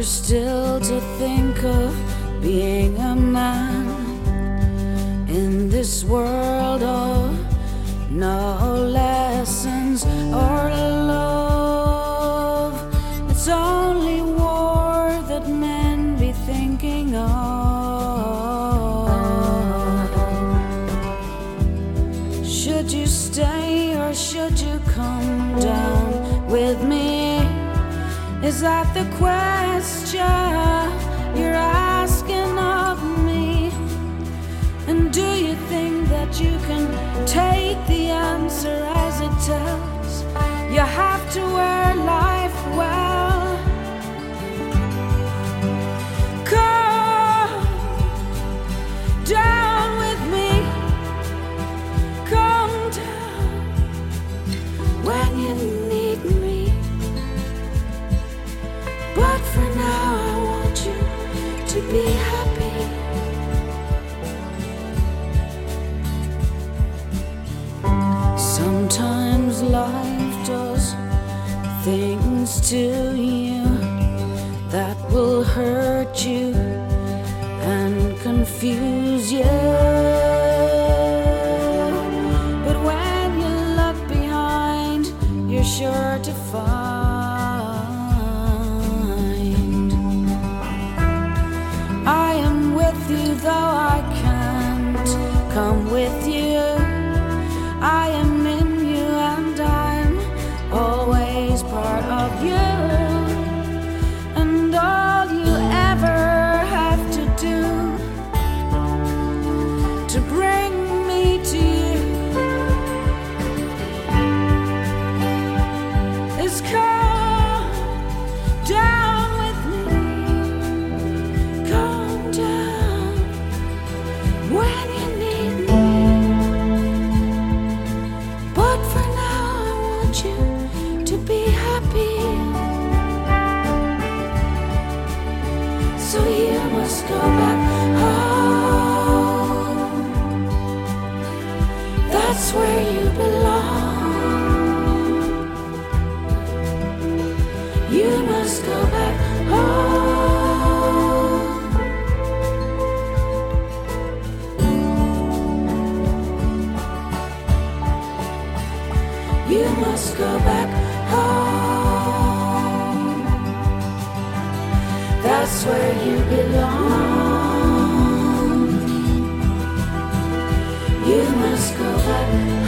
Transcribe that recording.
still to think of being a man in this world of no lessons or love. It's only war that men be thinking of. Should you stay or should you come down with me? Is that the question you're asking of me? And do you think that you can take the answer as it tells? You have to wear life well. Come down with me. Come down when you need me. But for now I want you to be happy. Sometimes life does things to you that will hurt you and confuse you. But when you look behind, you're sure to find I am with you, though I can't come with you. I am in you and I'm always part of you. And all you ever have to do to bring me to you is come down with me. Come down when you need me. But for now I want you to be happy. So you must go back home. That's where you belong. You must go back home. You must go back home. That's where you belong. You must go back home.